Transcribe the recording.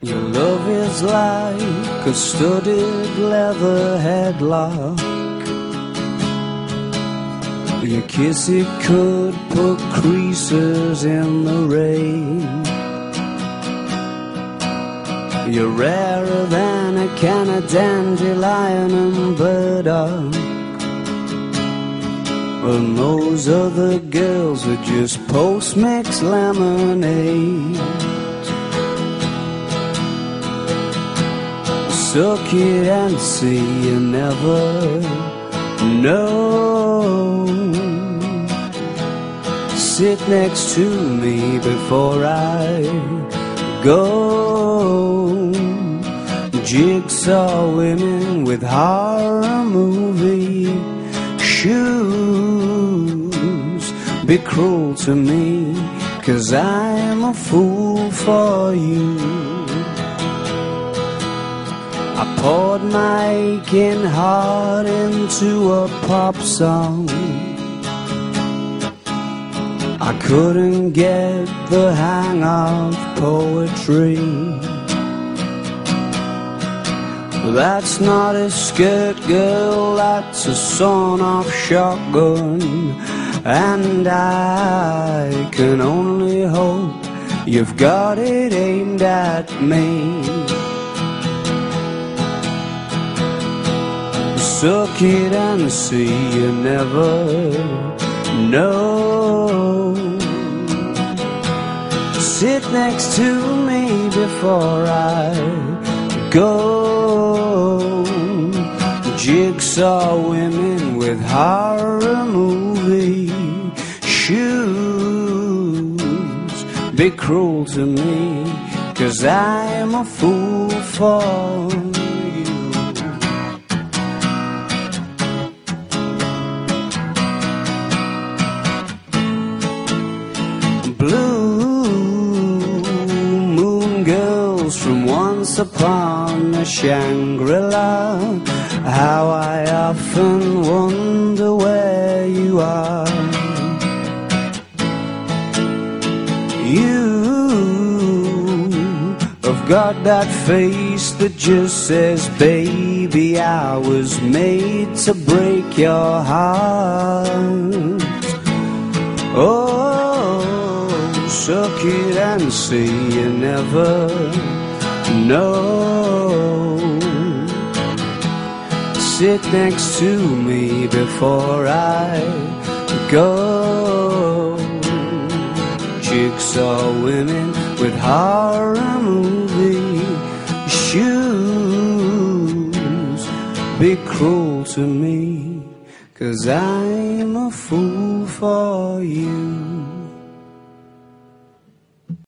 Your love is like a studded leather headlock. Your kiss, it could put creases in the rain. You're rarer than a can of dandelion and burdock. And those other girls are just post-mix lemonade. Suck it and see, you never know. Sit next to me before I go. Jigsaw women with horror movie shoes. Be cruel to me, 'cause I'm a fool for you. I poured my aching heart into a pop song. I couldn't get the hang of poetry. That's not a skirt, girl, that's a sawn-off shotgun. And I can only hope you've got it aimed at me. Suck it and see, you never know. Sit next to me before I go. Jigsaw women with horror movie shoes. Be cruel to me, 'cause I'm a fool for you. Blue moon girls from once upon a Shangri-La. How I often wonder where you are. You have got that face that just says, baby, I was made to break your heart. Oh, suck it and see, you never know. Sit next to me before I go. Jigsaw women with horror movie shoes. Be cruel to me, 'cause I'm a fool for you.